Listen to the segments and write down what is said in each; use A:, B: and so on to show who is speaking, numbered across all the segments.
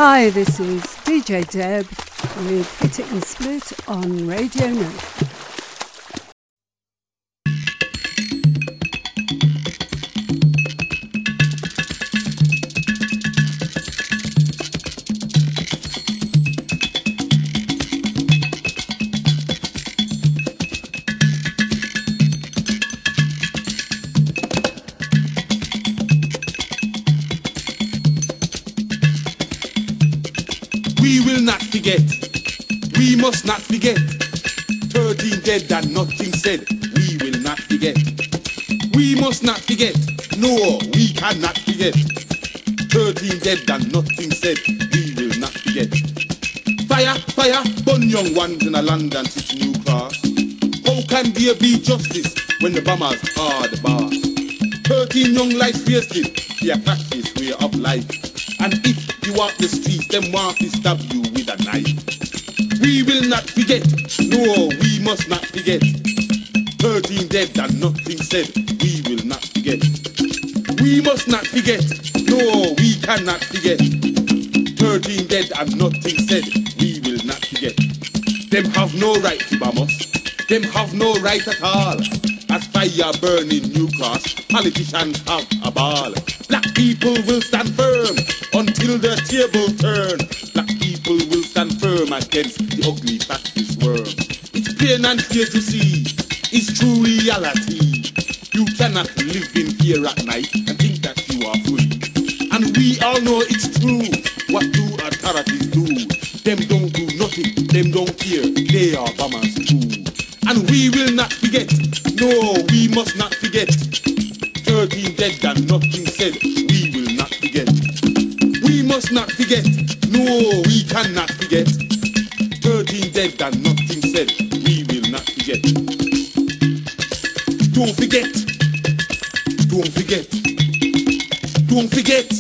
A: Hi, this is DJ Deb with Hit It and Split on Radio Nova.
B: We must not forget. 13 dead and nothing said. We will not forget. We must not forget. No, we cannot forget. 13 dead and nothing said. We will not forget. Fire, fire, burn young ones in a London City New Cross. How can there be justice when the bombers are the boss? 13 young lives wasted. Their practice way of life. And if you walk the streets, them want to stab you with a knife. We will not forget, no, we must not forget. 13 dead and nothing said, we will not forget. We must not forget, no, we cannot forget. 13 dead and nothing said, we will not forget. Them have no right to bomb us, them have no right at all. As fire burning New Cross, politicians have a ball. Black people will stand firm until the table turn. Black people will stand firm against the ugly practice worm. It's plain and clear to see, it's true reality. You cannot live in fear at night and think that you are free. And we all know it's true. What do authorities do? Them don't do nothing, them don't care, they are bombers too. And we will not forget, no, we must not forget. 13 dead and nothing said, we will not forget. We must not forget, no, we cannot forget. 13 dead and nothing said, we will not forget. Don't forget, don't forget, don't forget.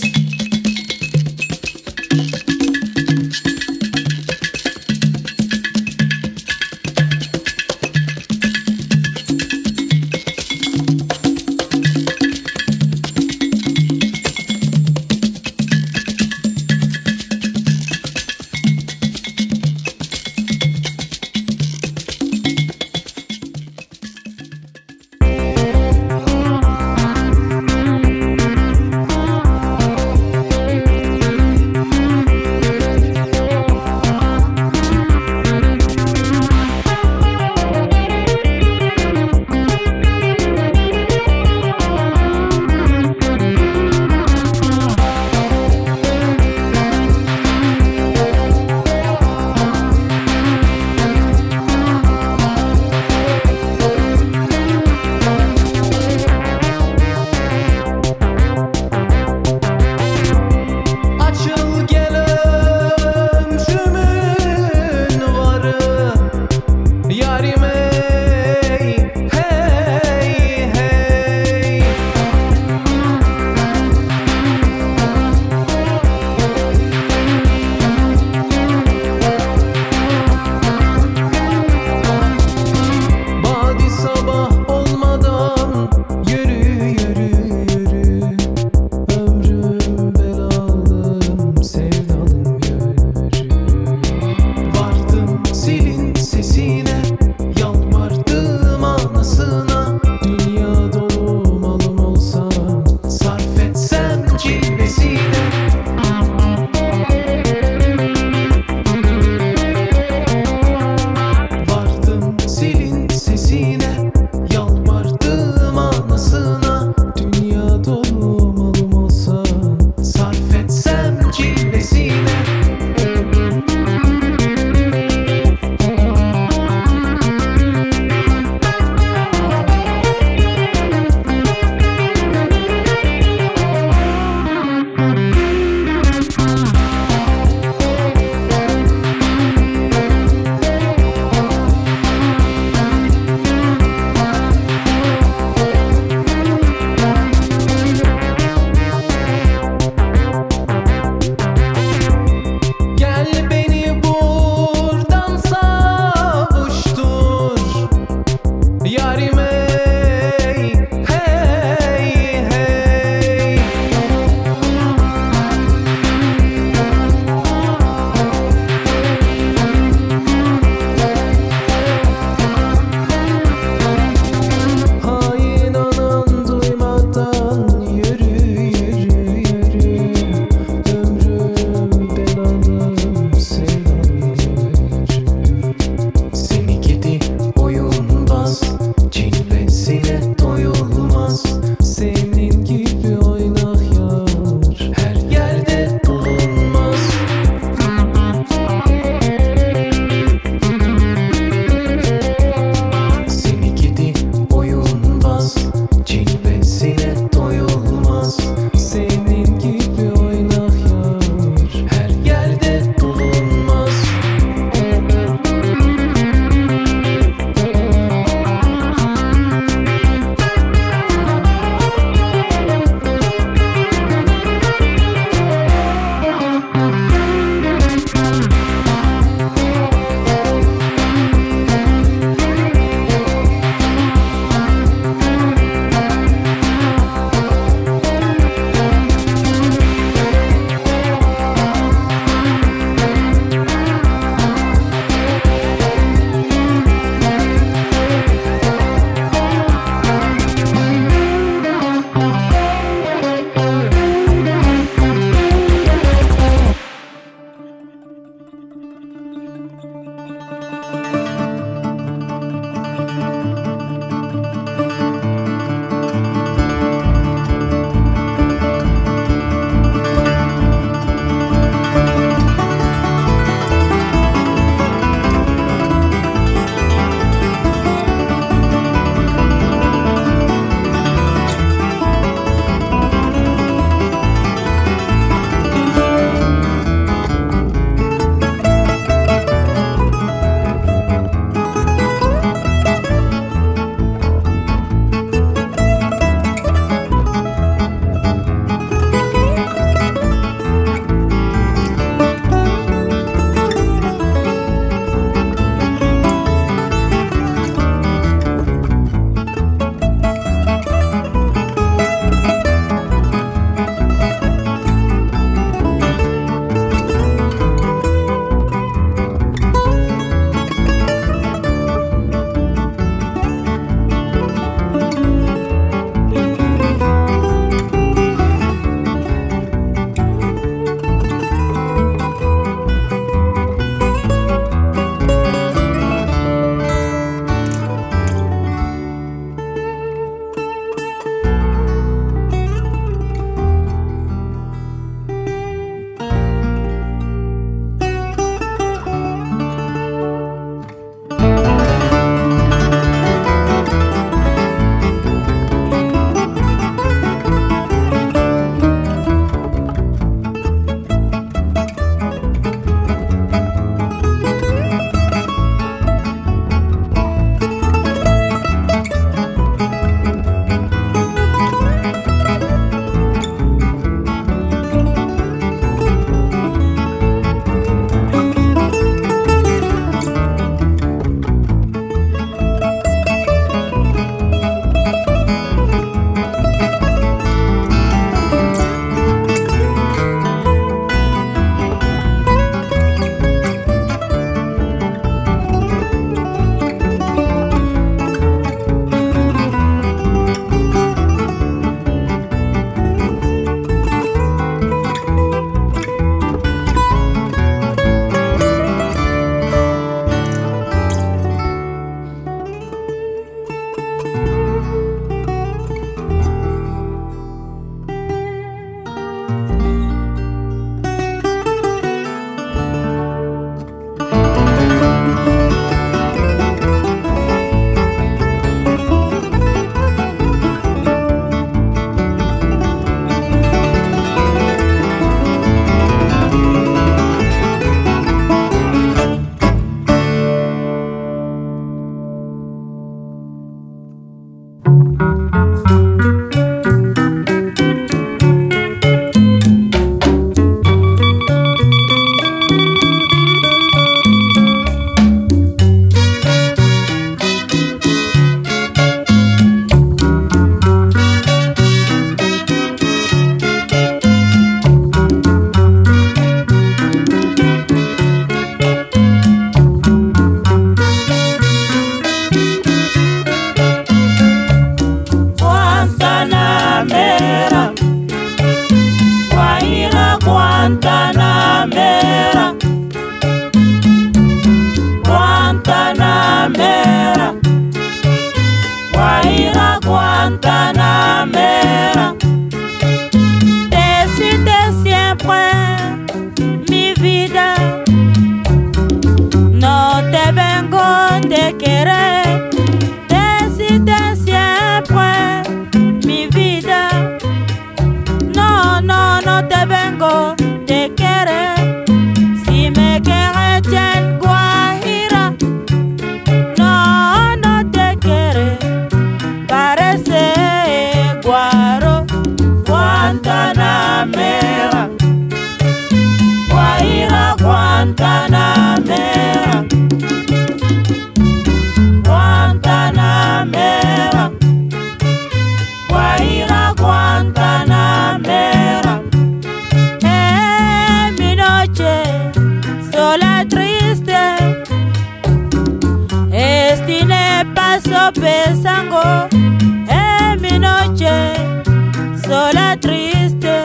C: paso pensando en mi noche sola triste,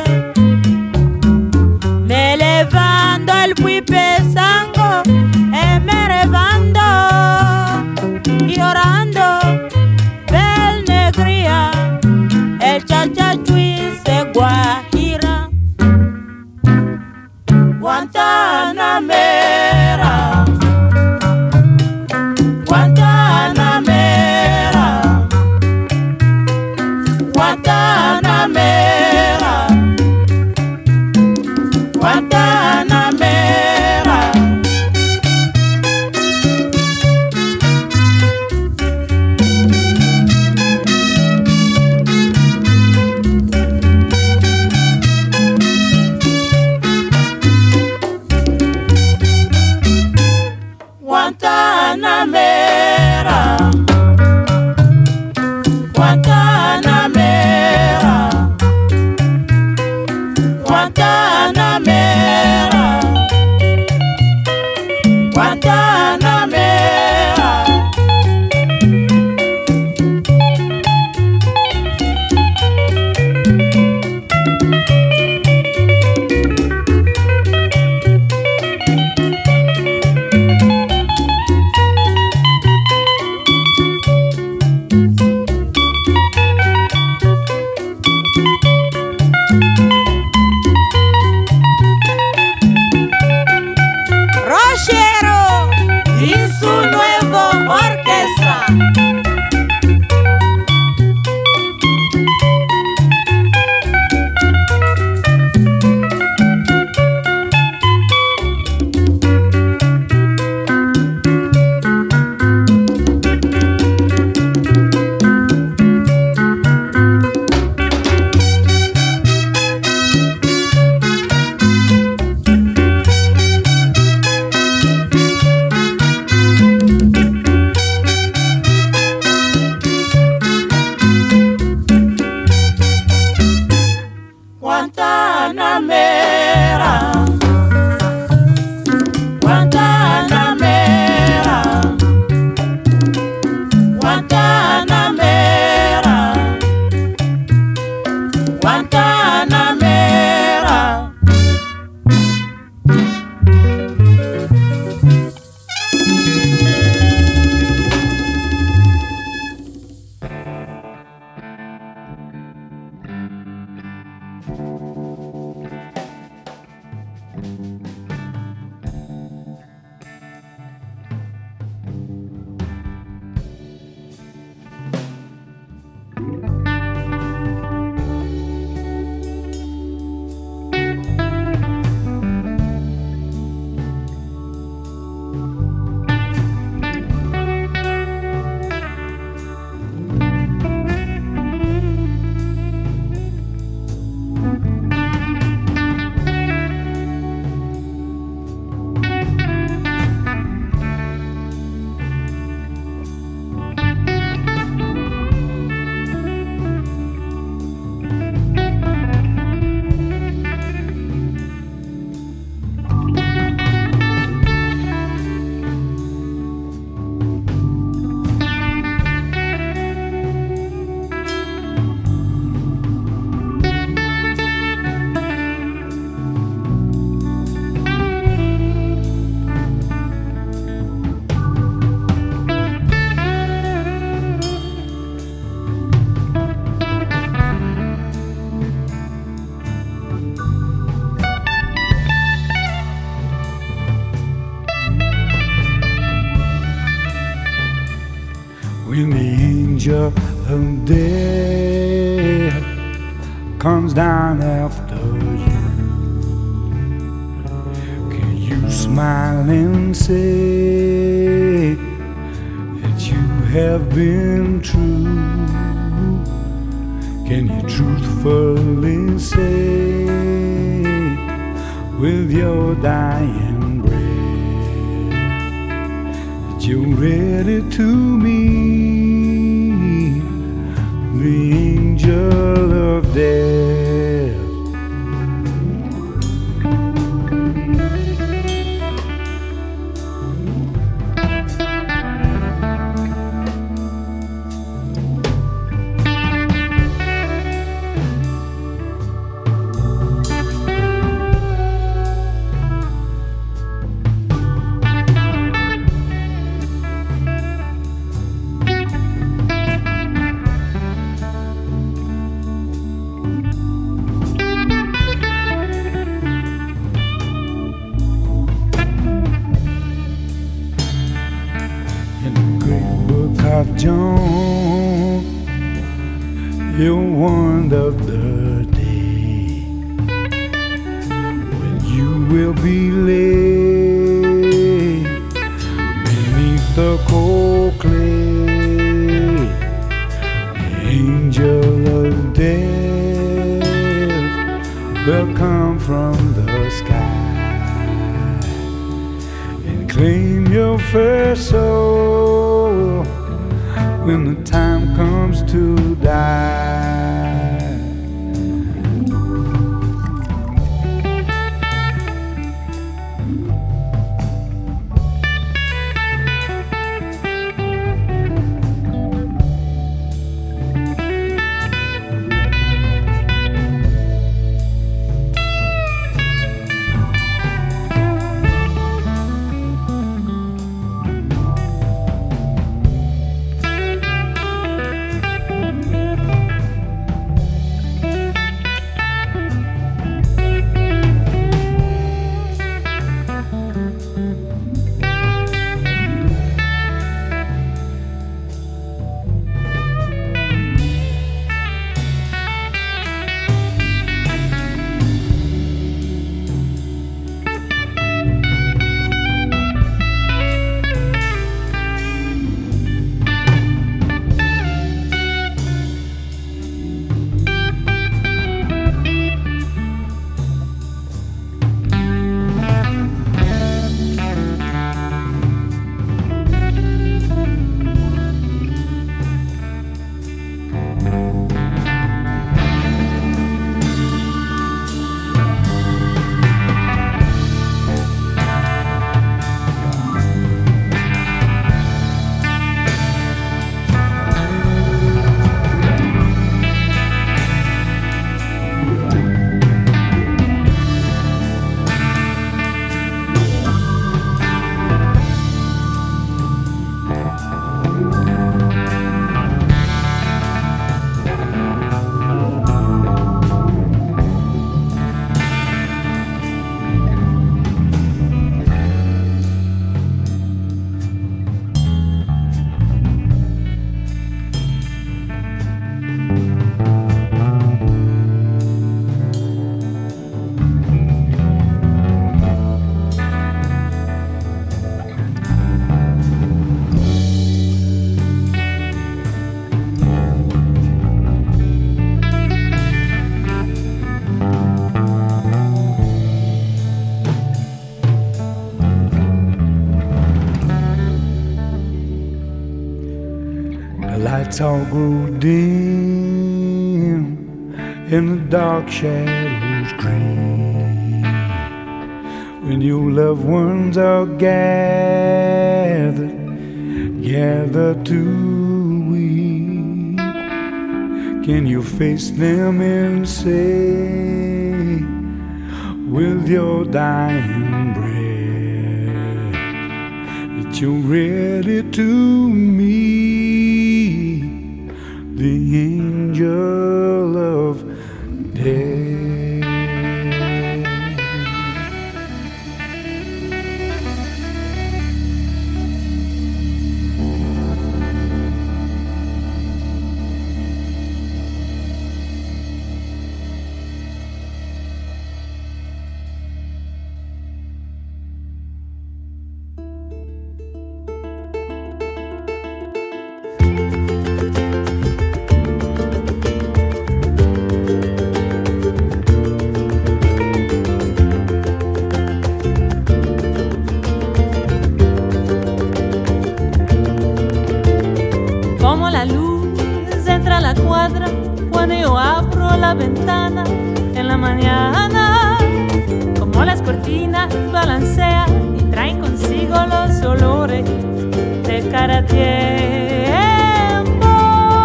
C: me levando el fui pensando y me revando y orando bel negría el chachachui se guajira Guantanamera Guantanamera Guantanamera Guantanamera Guantanamera Guantanamera Guantanamera Guantanamera Rochero y su nuevo orquesta. Guantanamera Guantanamera Guantanamera Guantanamera
D: When the angel of death comes down after you, can you smile and say that you have been true? Can you truthfully say with your dying breath that you're ready to meet the angel of death? South John, you're one of the day when you will be laid beneath the cold clay. The angel of death will come from the sky and claim your first soul when the time comes to die. Lights all grow dim and the dark shadows creep when your loved ones are gathered to weep. Can you face them and say with your dying breath that you're ready to meet the angel of death?
C: Como la luz entra a la cuadra cuando yo abro la ventana en la mañana, como las cortinas balancean y traen consigo los olores de cada tiempo.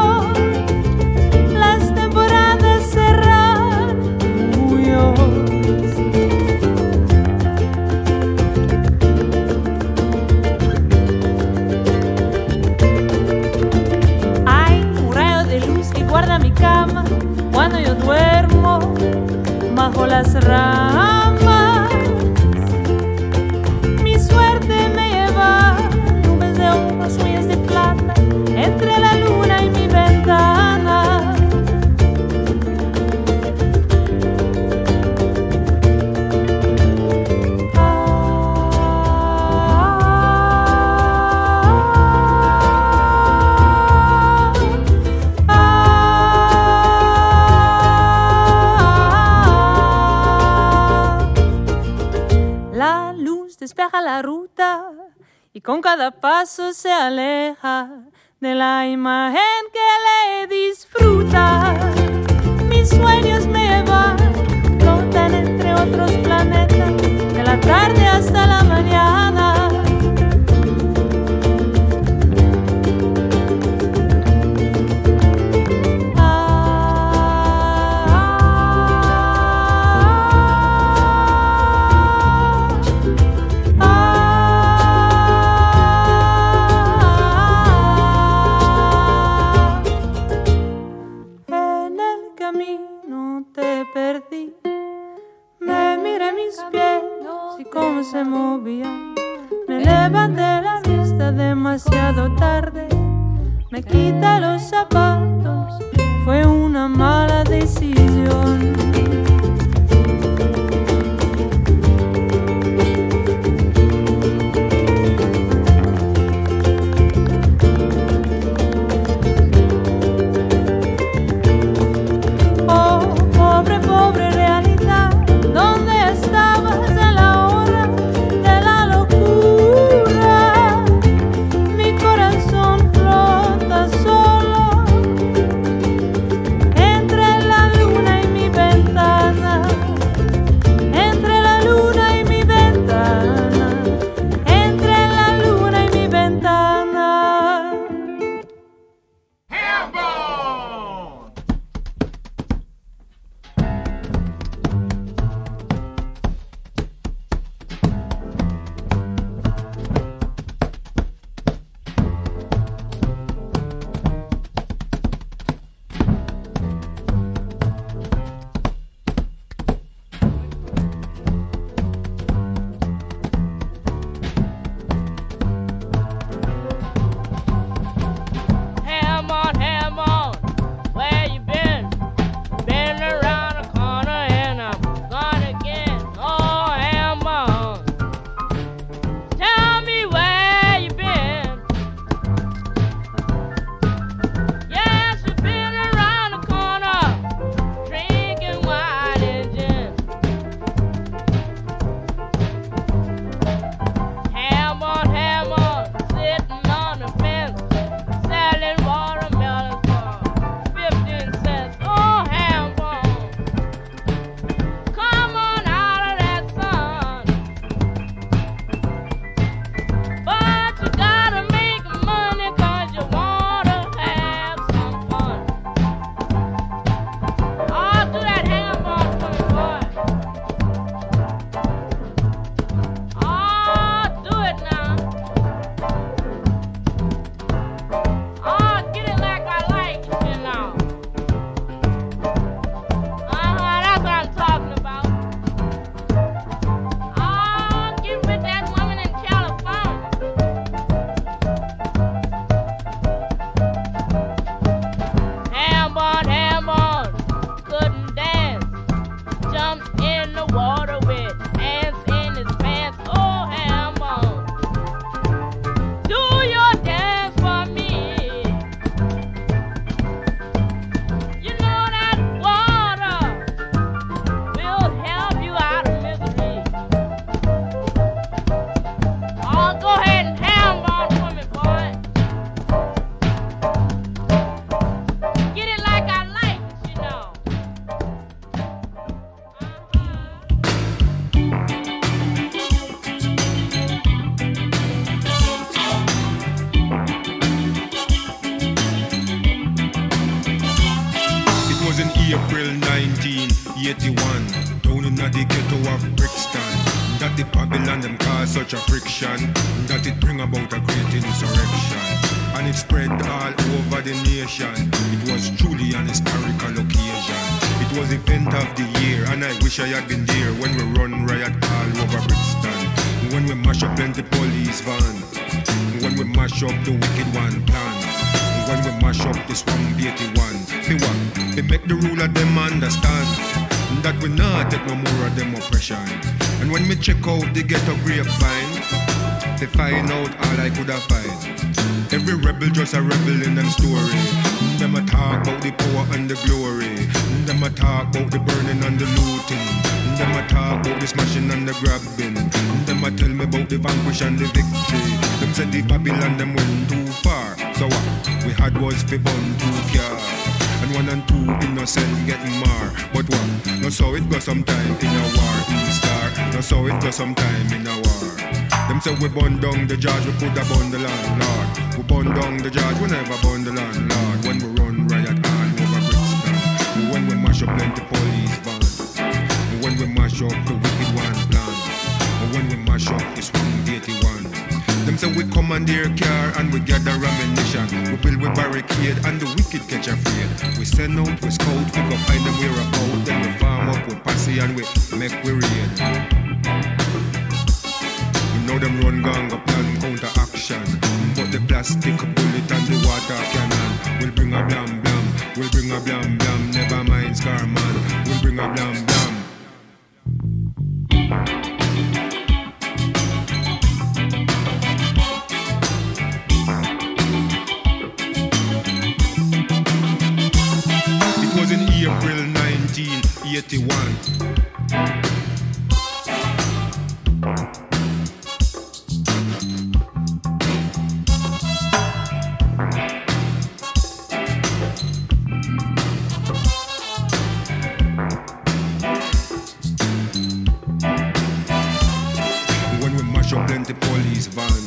C: Las temporadas cerran guarda mi cama cuando yo duermo bajo las ramas. Mi suerte me lleva nubes de uvas, huellas de plata en despeja la ruta y con cada paso se aleja de la imagen que le disfruta. Mis sueños me llevan, flotan entre otros planetas, de la tarde hasta la mañana. Cómo se movía, me levanté la vista demasiado tarde, me quita los zapatos, fue una mala decisión. Oh, pobre, pobre realidad, ¿dónde estabas en la hora de la locura? Mi corazón flota solo entre la luna y mi ventana, entre la luna y mi ventana, entre la luna y mi ventana. Ham on, where you been? Been around the corner and I'm gone again. Oh, ham on, tell me where you been. Yes, you've been around the corner, drinking wine and gin. Ham on, sitting on the fence, selling watermelons for 15 cents. Oh, ham on, come on out of that sun. But you gotta make money 'cause you wanna have some fun. Oh, do that ham on for me, boy. Oh, do it now. Oh, get it like I like it, you know. That's what I'm talking about. Oh, get with that woman in California. Ham on, couldn't dance. Jumped in the water with ants in his pants. Oh, ham on, do your dance for me. You know that water will help you out of misery. Oh, go ahead and ham on for me, boy. Get it like I like it, you know.
B: It was in April 1981, down in the ghetto of Brixton, that the Babylon them caused such a friction, that it bring about a great insurrection, and it spread all over the nation. It was truly an historical occasion. It was event of the year, and I wish I had been there when we run riot all over Brixton, when we mash up plenty police van, when we mash up the wicked one plan, when we mash up the swamp 81. They what? They make the ruler them understand that we not take no more of them oppression. And when me check out the ghetto grapevine, they find out all I could have find.
E: Every rebel just a reveling and story. Them a talk about the power and the glory. Them a talk about the burning and the looting. Them a talk about the smashing and the grabbing. Them a tell me about the vanquish and the victory. Them said the Babylon them went too far. So what we had was fi bun two car. And 1 and 2 innocent get mar. But what? No so it go sometime in a war. Star. No so it go sometime in a war. Them say we burn down the judge, we put a burn the landlord. We burn down the judge, we never burn the landlord. When we run riot all over Brixton. When we mash up plenty police van. When we mash up the wicked one plan. When we mash up the swing 81. Them say we commandeer car and we gather ammunition. We build with barricade and the wicked catch afraid. We send out, we scout, we go find them where about. Then we farm up, we posse and we make we raid. Now them run gang up plan counter action. But the plastic bullet and the water cannon will bring a blam blam, will bring a blam blam. Never mind scar man, will bring a blam blam. It was in April 1981. Plenty police van.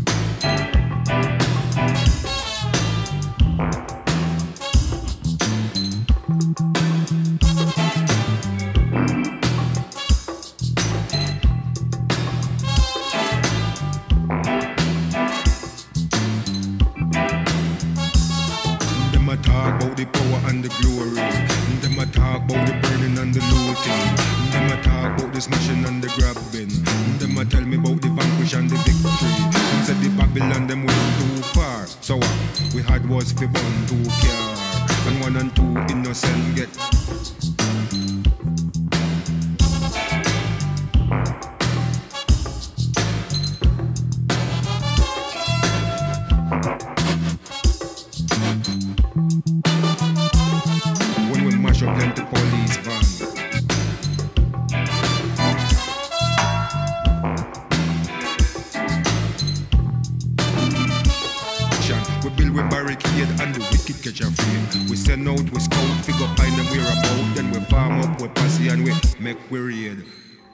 E: Them a talk about the power and the glory. Them a talk about the burning and the looting. Them a talk about the smashing and the grabbing. Them a tell me about the vanquish and the victory. Them said the Babylon them went too far. So what we had was fi bun two car. And 1 and 2 innocent get. When we mash up plenty police van. We build with barricade and the wicked catch afraid. We send out, we scout, figure find them where about. Then we farm up, we posse and we make we raid.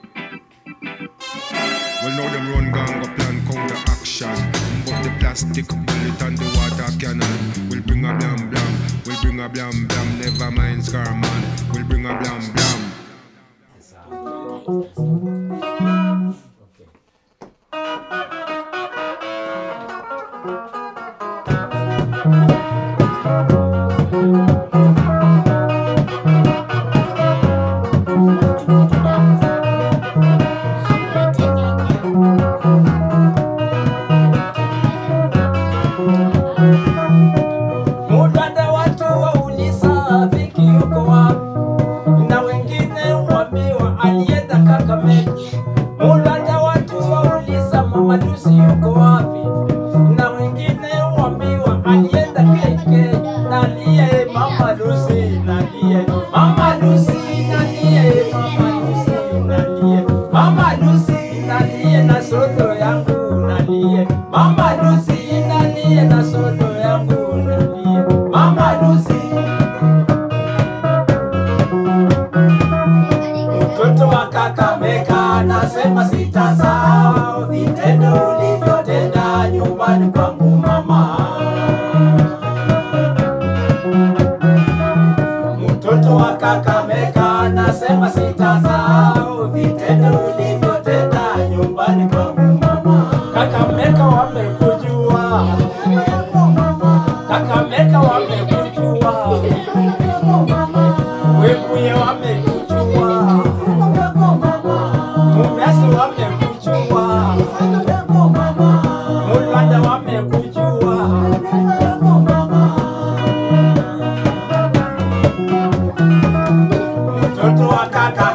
E: Well now them run gang up plan counter action. But the plastic bullet and the water cannon will bring a blam blam, will bring a blam blam. Never mind scar man, will bring a blam blam. Kaka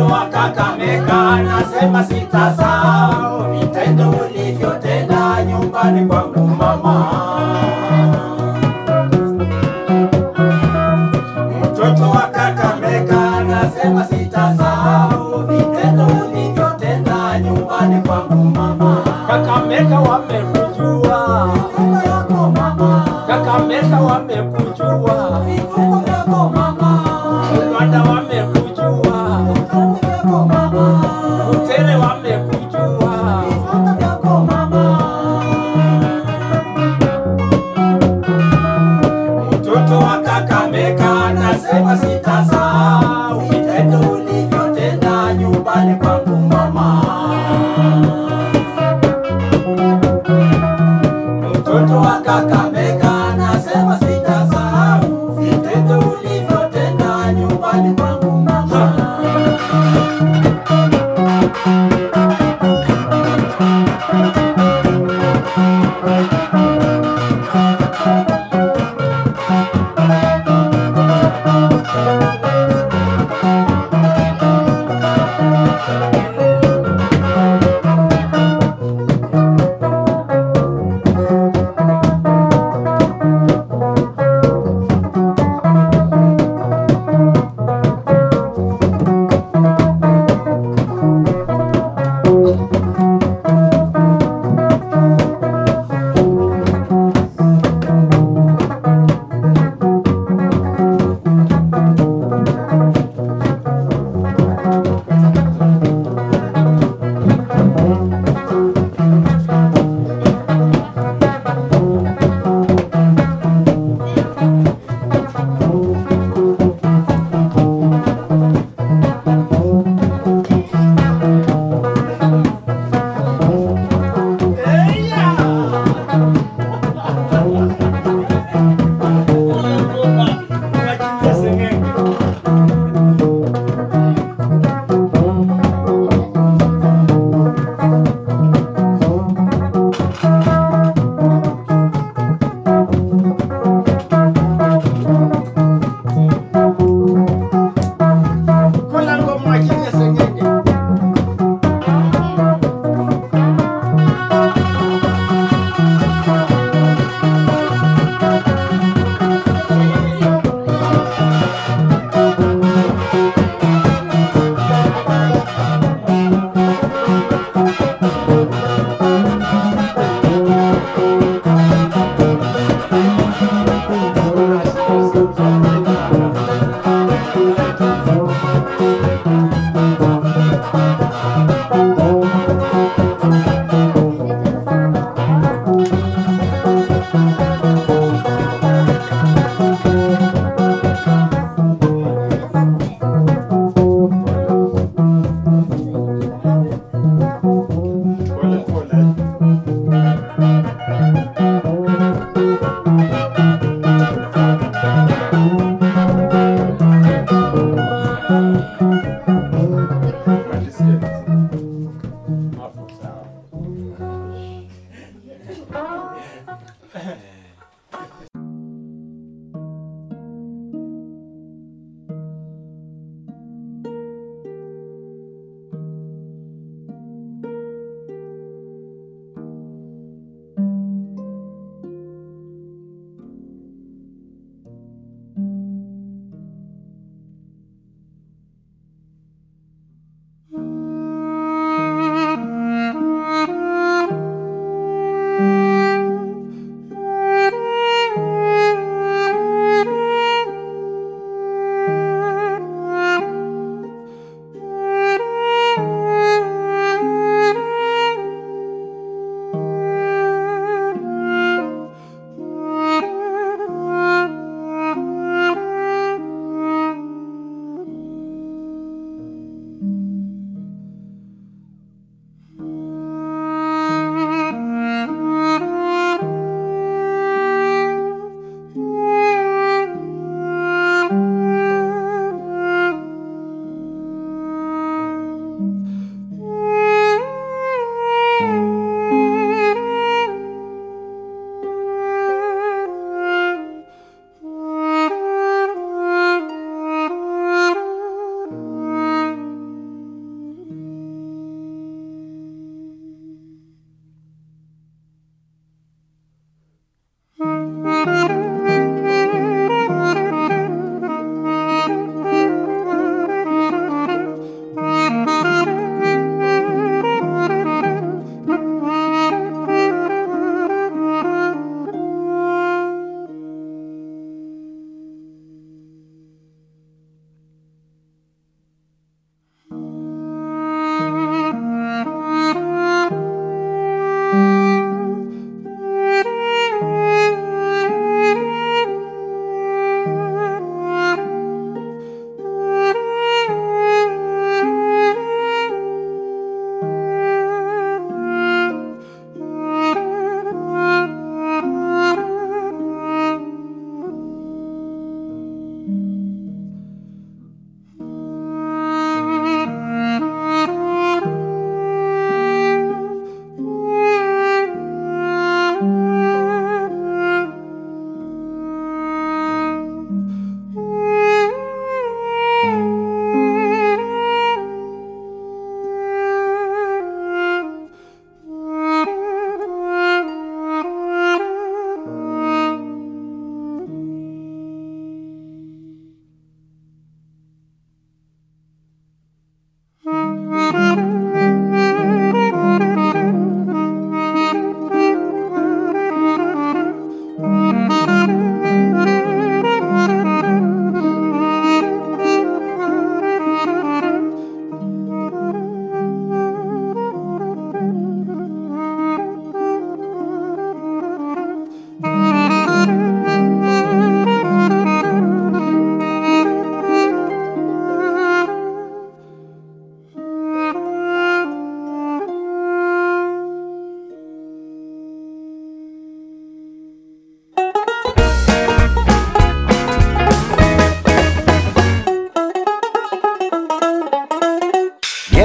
F: wa Kakamega nasema sitasahau vitendo ulivyotenda nyumbani kwangu mama. Mtoto wa Kakamega nasema sitasahau vitendo ulivyotenda nyumbani kwangu mama. Kakamega wamekujua vituko yako mama. Kakamega wamekujua vituko vyako mama. Rwanda wamekujua vituko vyako mama. Butere wamekujua vituko vyako mama. Mtoto wa Kakamega nasema sitasahau vitendo ulivyotenda nyumbani kwangu mama.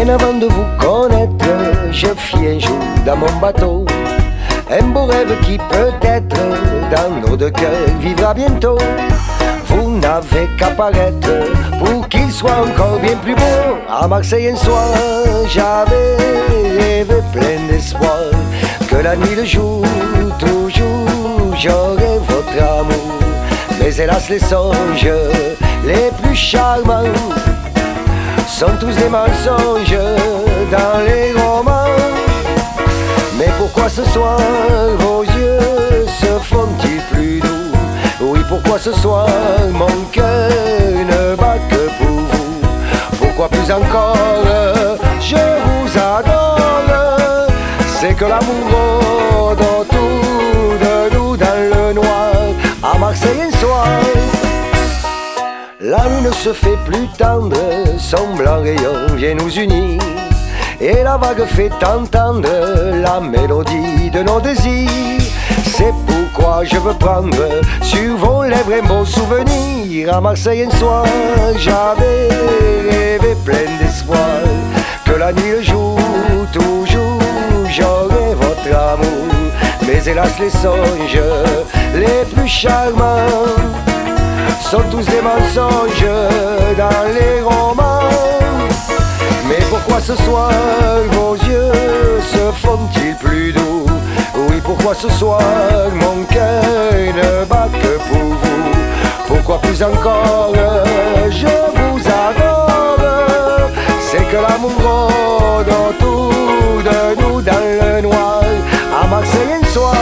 G: Bien avant de vous connaître, je fis un jour dans mon bateau un beau rêve qui peut-être dans nos deux cœurs vivra bientôt. Vous n'avez qu'à paraître pour qu'il soit encore bien plus beau. À Marseille un soir, j'avais rêvé plein d'espoir que la nuit, le jour, toujours j'aurai votre amour. Mais hélas les songes les plus charmants sont tous des mensonges dans les romans. Mais pourquoi ce soir vos yeux se font-ils plus doux? Oui, pourquoi ce soir mon cœur ne bat que pour vous? Pourquoi plus encore je vous adore? C'est que l'amour rôde autour de nous dans le noir. À Marseille un soir, la lune se fait plus tendre, son blanc rayon vient nous unir. Et la vague fait entendre la mélodie de nos désirs. C'est pourquoi je veux prendre sur vos lèvres un beau souvenir. À Marseille un soir, j'avais rêvé plein d'espoir que la nuit, le jour, toujours j'aurai votre amour. Mais hélas les songes les plus charmants sont tous des mensonges dans les romans. Mais pourquoi ce soir vos yeux se font-ils plus doux? Oui, pourquoi ce soir mon cœur ne bat que pour vous? Pourquoi plus encore je vous adore? C'est que l'amour rôde autour de nous dans le noir. À Marseille un soir,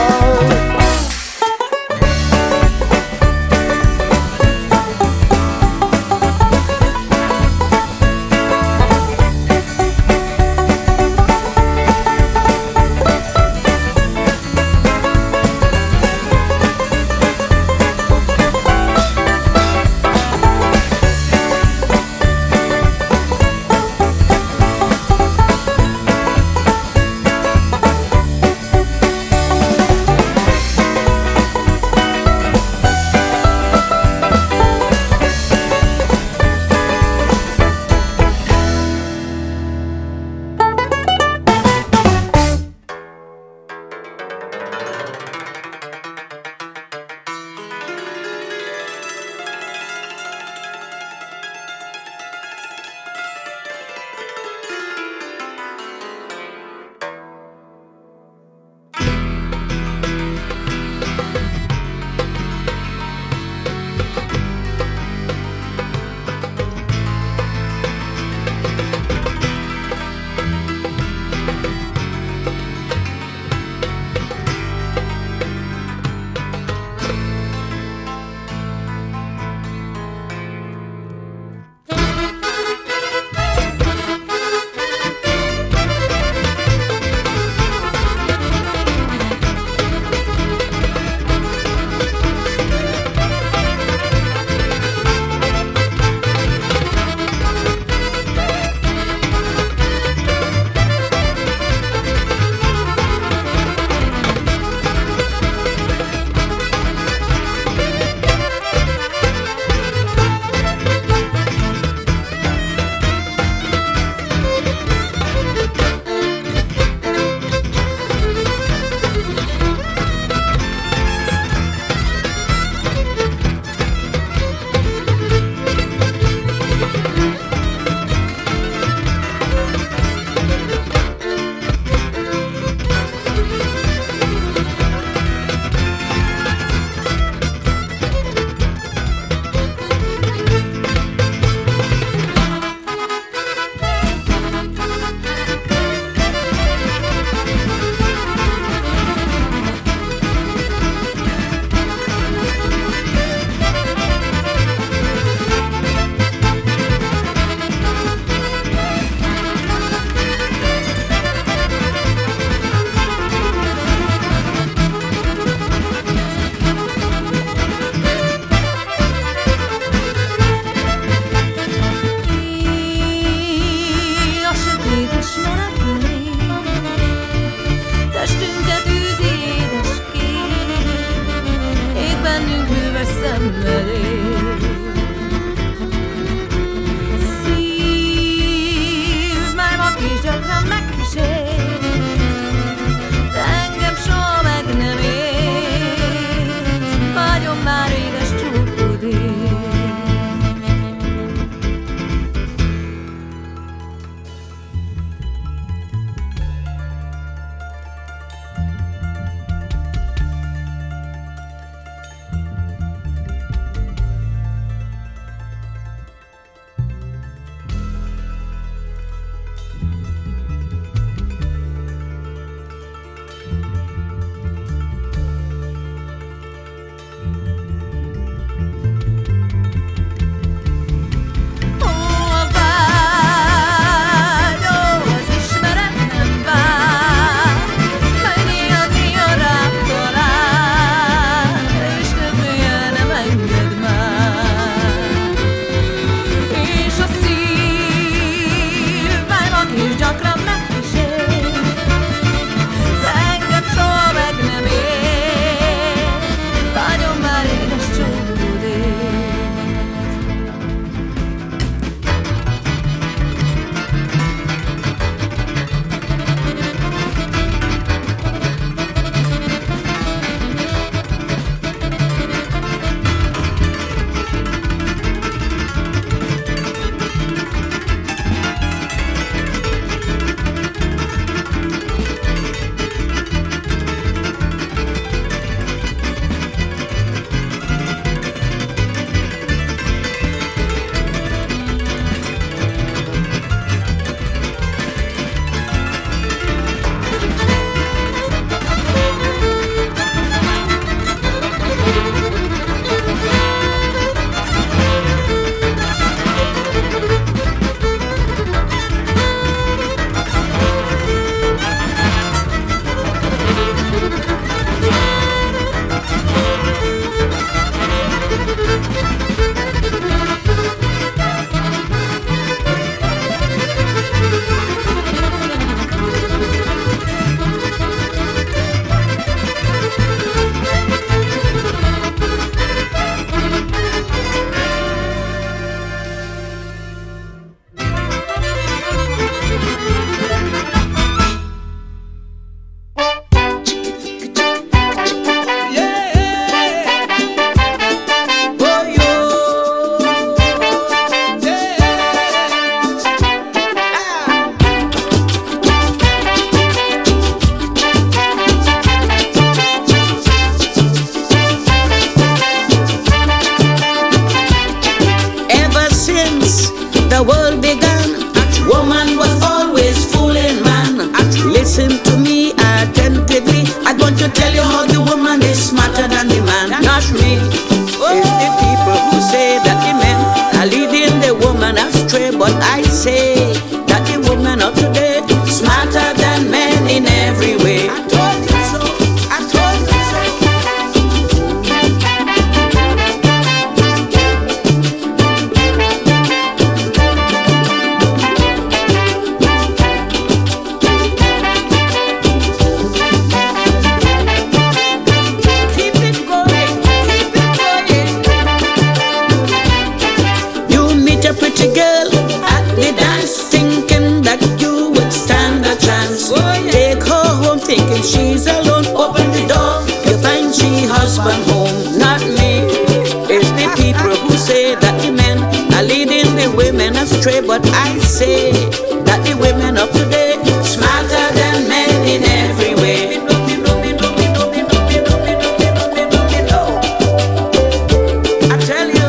H: but I say that the women of today smarter than men in every way. I tell you,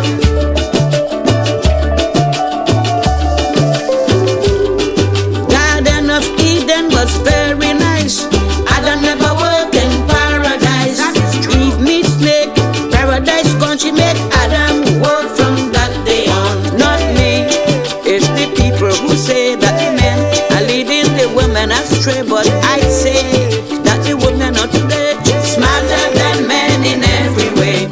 H: Garden of Eden was very nice. Adam never worked in paradise. Eve meets snake, paradise gone. She made Adam work from that day on. Not me, it's the people who say that the men are leading the women astray. But I say that the women of today smarter than men in every way.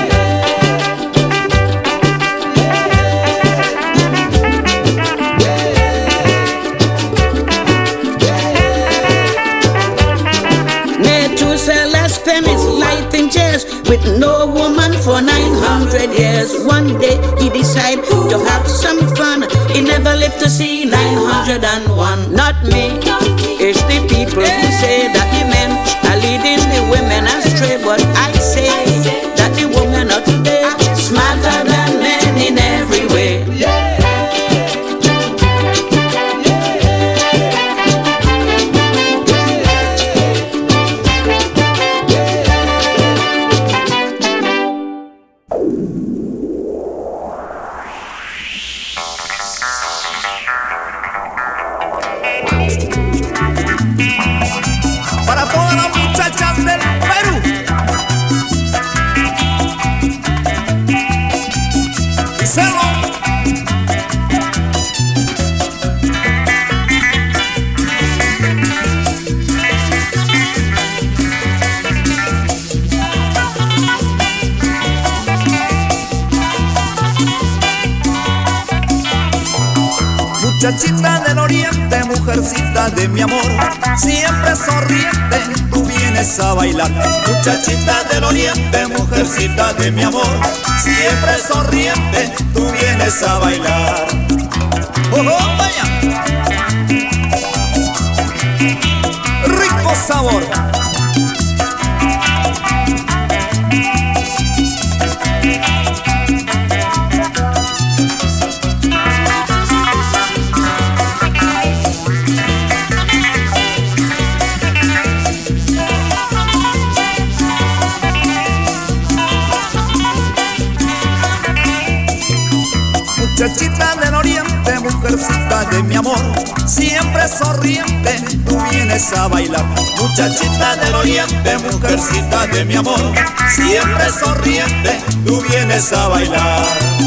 H: Methuselah spent his life in chairs with no woman for 900 years. One day he decided to have some fun. He never lived to see 901. Not me, it's the people who say that the men are leading the women astray. But I say that the women of today smarter than men in every way.
I: Para todas las muchachas del Perú. Díselo. Muchachita del oriente, mujercita de mi amor, siempre sonriente, tú vienes a bailar. Muchachita del oriente, mujercita de mi amor, siempre sonriente, tú vienes a bailar. ¡Oh, oh, vaya! Rico sabor. Muchachita del oriente, mujercita de mi amor, siempre sonriente, tú vienes a bailar. Muchachita del oriente, mujercita de mi amor, siempre sonriente, tú vienes a bailar.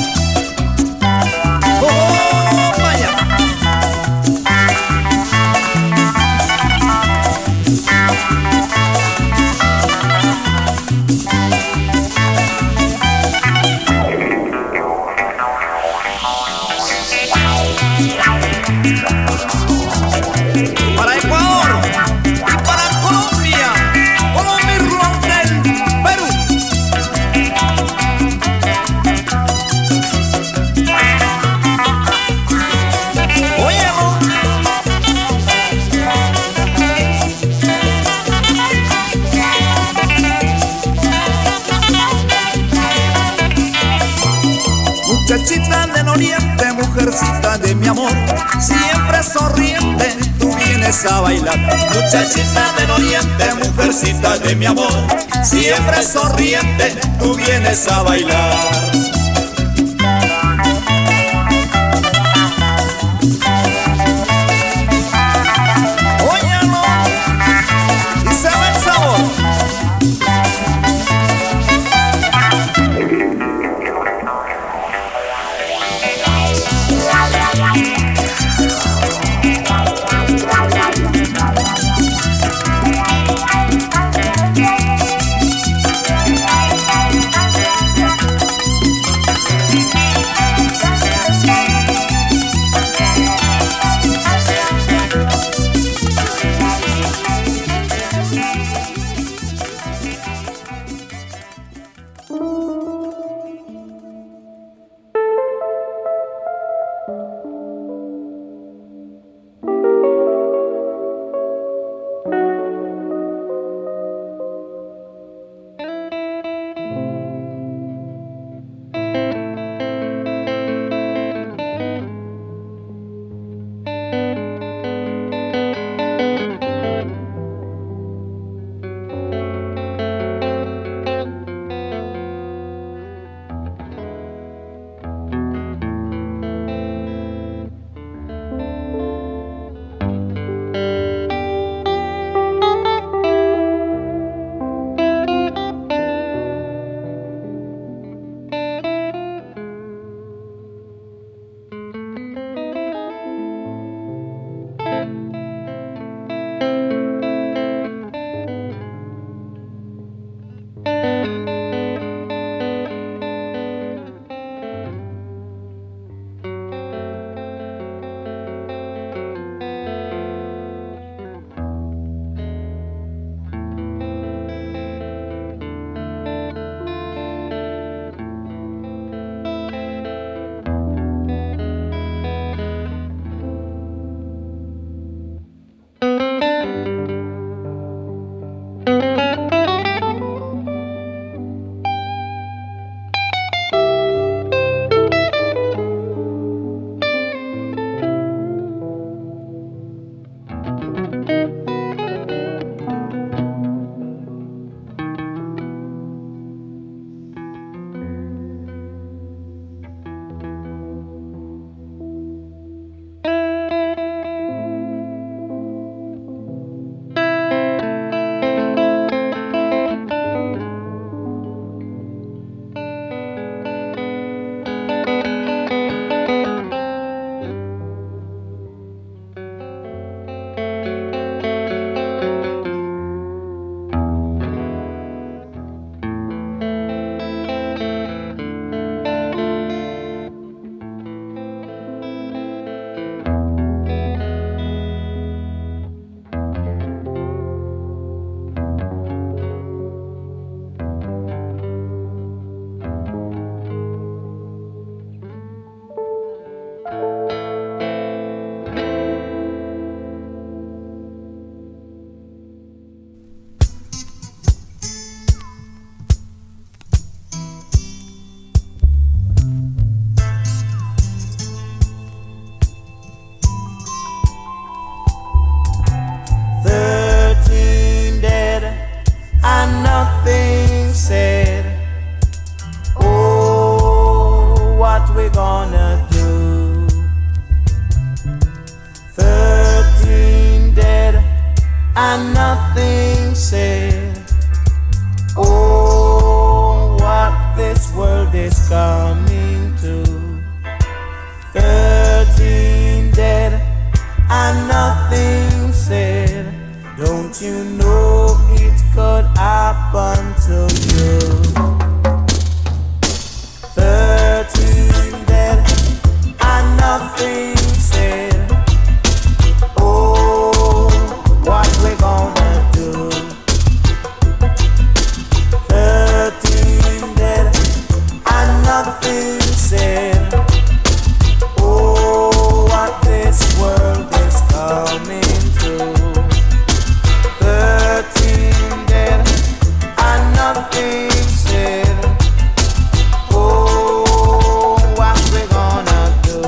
I: ¡Oh, vaya! Para Ecuador y para Colombia, Colombia y Rondel, Perú. Óyelo. Muchachita del oriente, mujercita de mi amor, siempre sonriente, tú vienes a bailar. Muchachita del oriente, mujercita de mi amor, siempre sonriente, tú vienes a bailar. Óyalo, y se ve el sabor.
J: and nothing said. Oh, what this world is coming to. 13 dead and nothing said. Don't you know it could happen to you? 13 dead and nothing said. Oh, what we gonna do? 13 dead and nothing said. Oh, what this world is coming to. 13 dead and nothing said. Oh, what we gonna do?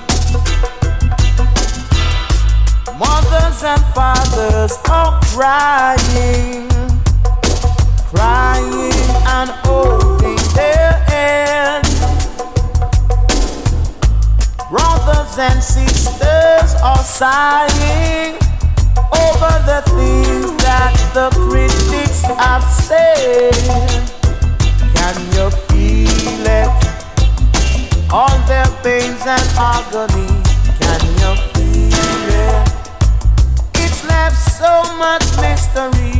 J: Mothers and fathers are crying, crying and holding their head. Brothers and sisters are sighing over the things that the critics have said. Can you feel it? All their pains and agony. Can you feel it? It's left so much mystery